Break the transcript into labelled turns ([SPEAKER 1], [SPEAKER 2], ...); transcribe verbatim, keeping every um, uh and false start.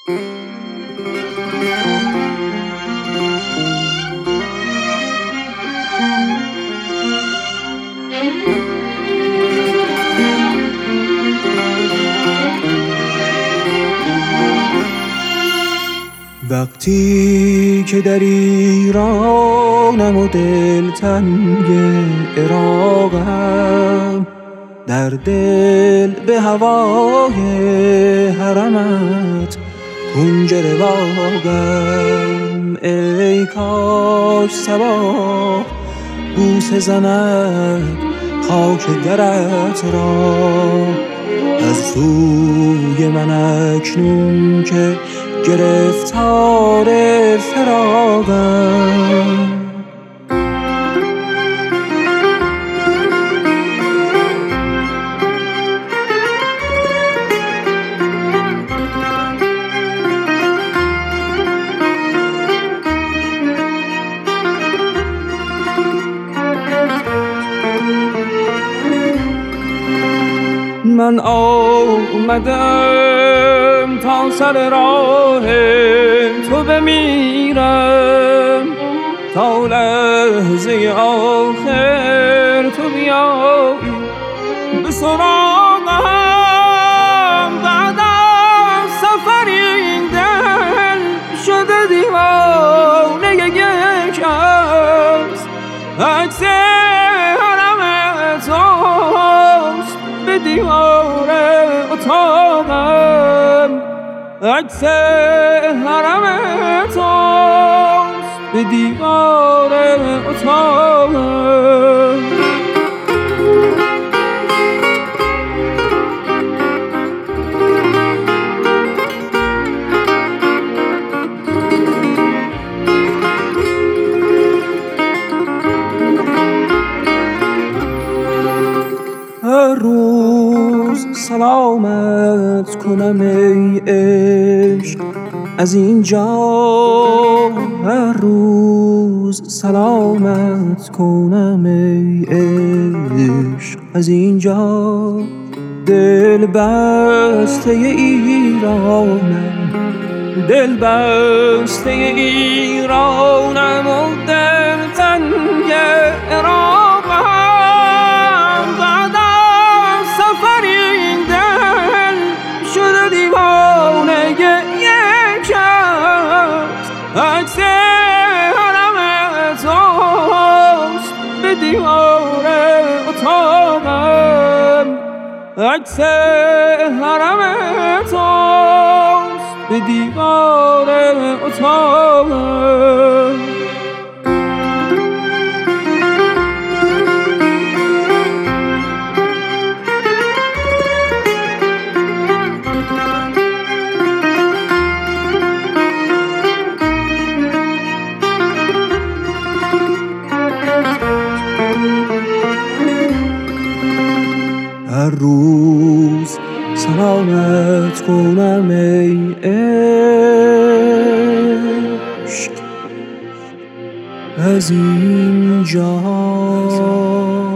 [SPEAKER 1] وقتی که در ایرانم و دلتنگ عراقم، در دل به هوای حرمت کنجره باغم. ای کاش صبا بوسه زند خاک درت را از سوی من اکنون که گرفتار فراقم. من آمدم تا سر راه تو بمیرم، تا لحظه آخر تو بیایی به سراغم. بعد از سفری دل شده دیوانه یک کس، عکس حرم توست به دیوار اتاقم. عکس حرم توست به دیوار اتاقم. هر روز سلامت کنم ای عشق از اینجا، هر روز سلامت کنم ای عشق از اینجا. دل بسته ایرانم، دل بسته ایرانم و دل تنگ عراقم. بعد از سفری دل شده دیوانه یک کس، عکس حرم توست به دیوار اتاقم. عکس حرم توست به دیوار اتاقم. هر روز سلامت کنم ای عشق از اینجا.